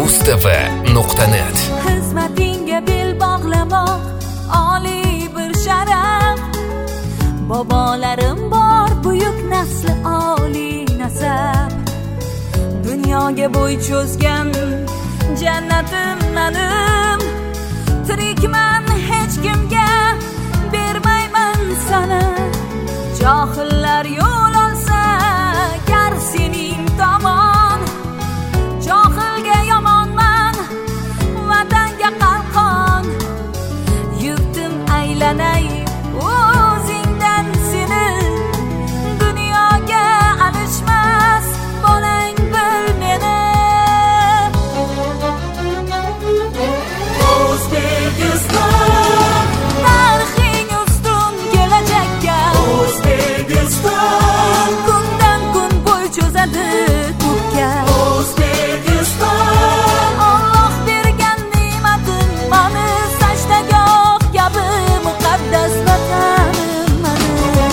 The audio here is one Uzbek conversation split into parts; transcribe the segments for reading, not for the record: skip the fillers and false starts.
mustv.net. Xizmatingga bel bog'lamoq oliy bir sharaf. Bobolarim bor buyuk nasli oliy nasab. Dunyoga bo'y cho'zgan jannatim menim. Tirikman hech kimga bermayman sana. Johillar yo'l olsa gar sening tomon. Johilga yomonman, vatanga qalqon. Yukdim aylanay o'zingdan seni. Dunyoga alishmas bolang bil meni. O'zbekiston tarixing ustun kelajakka. O'zbekiston kundan kun bo'y cho'zadi ko'kka. O'zbekiston Alloh bergan ne'matim mani, sajdagoh kabi muqaddas vatanim mani.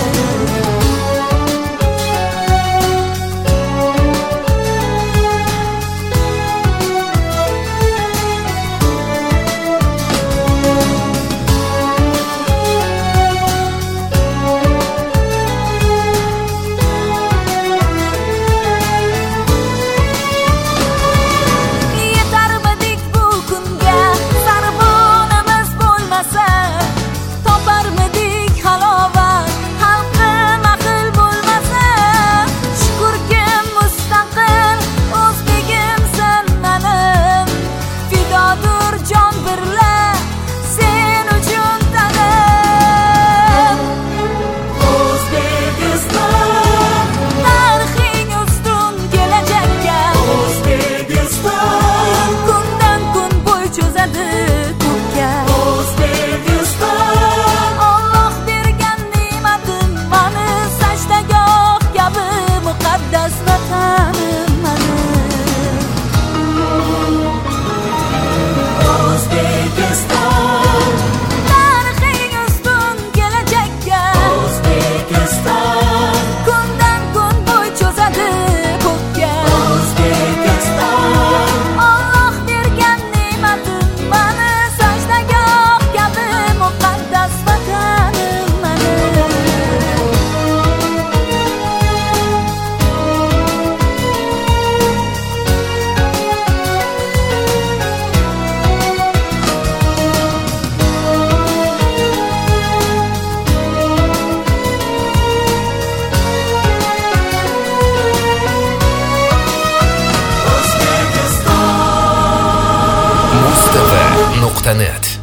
Yetarmidik bu kunga, sarbonimiz bo'lmasa, toparmidik halovat, xalqim aql bo'lmasa. Shukrki mustaqil o'zbegimsan menim. Fidodur jon birla sen uchun tanim. O'zbekiston tarixing ustun kelajakka. O'zbekiston kundan kun bo'y cho'zadi ko'kka. O'zbekiston Alloh bergan ne'matim mani, sajdagoh kabi muqaddas vatanim mani. O'zbekiston tarixing ustun kelajakka. O'zbekiston kundan kun bo'y cho'zadi ko'kka. O'zbekiston Alloh bergan ne'matim mani, sajdagoh kabi muqaddas vatanim mani. mustv.net